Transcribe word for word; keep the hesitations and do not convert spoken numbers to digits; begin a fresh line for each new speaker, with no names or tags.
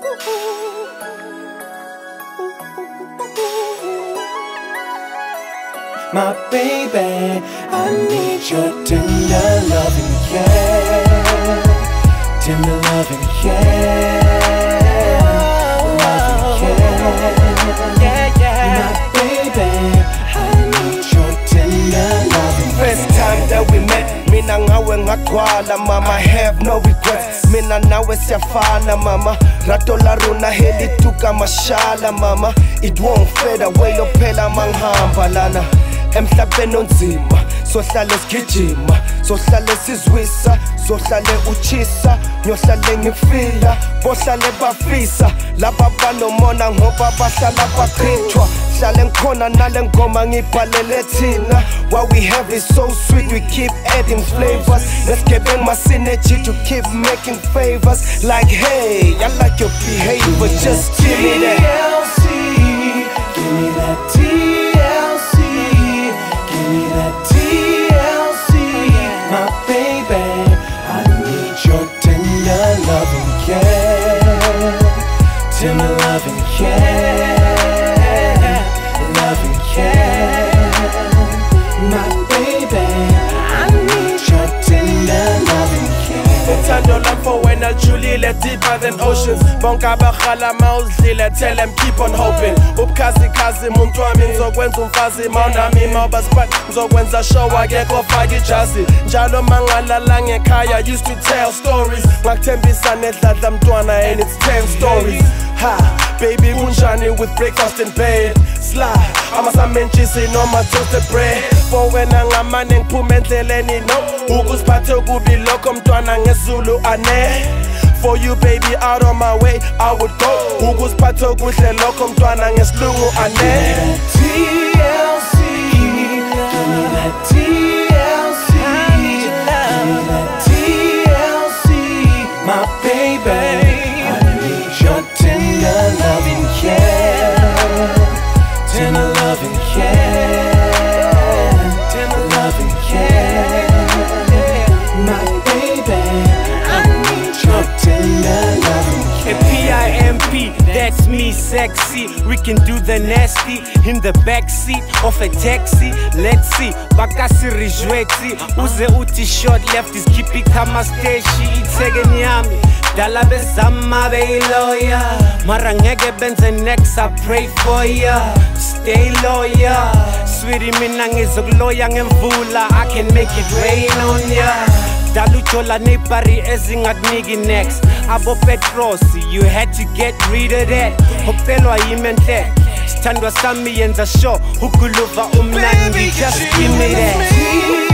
My baby, I need your tender loving care, tender loving care, loving care. Yeah, yeah. My baby, I need your tender loving care.
First time that we met, mina ngawe ngagcwala mama, I have no regrets. Mina nawe siyafana mama, rato la runa heli tuka mashala mama. It won't fade away lophela manghamba lana emhlabeni onzima, sohlale sigijima, sohlale sizwisa, sohlale uchisa, nyohlale ngifila, bohlale bafisa, laba banomona ngoba bahlala bachithwa, hlale ngikhona nale ngoma ngibhalele thina. What we have is so sweet, we keep adding flavors. Let's give in my synergy to keep making favors. Like hey, I like your behavior, just give me that
T L C, give me that T L C. T L C, my baby, I need your tender loving care, tender loving care, loving care. My baby, I need your tender loving care.
Uthando lapho wena julile deeper than oceans. Bonke abakhala mawudlile, tell them keep on hoping. Ubukhazikhazi muntu wami ngizokwenza umfazi, mawunami mawubasiphat ngizokwenza show akekho faka ijazi. Njalo mangalala ngekhaya used to tell stories, ngakuthembisa nedladla mntwana and it's ten stories. Ha, baby kunjani with breakfast in bed. Sly, amasamentshisi noma toasted bread. For wena ngamane ngiphume endleleni no, ukuziphathe kubi lokho mntwana ngeZulu ane. For you baby out on my way I would go, ukuziphathe kuhle lokho mntwana ngesilungu ane.
T L C, give me that T L C, give me that T L C, my baby, I need your tender loving care, tender loving care, tender loving care. My baby, I need your tender loving care.
P I M P, that's me, sexy. We can do the nasty in the backseat of a taxi. Let's see, bakasi rijweti. Uze uti short left is keeping kama steshi. Itege nyami, dala bezama be lawyer. Mara ngeke benze next, I pray for ya. Stay loyal, sweetie mina ngizokloya ngemvula. I can make it rain on ya. Daluchola nepari ezingadnigi next. Abo Petrosi, you had to get rid of that. Hopelwa imenhle, standwa sami yenza show. Ukuluva umnandi, just give me that.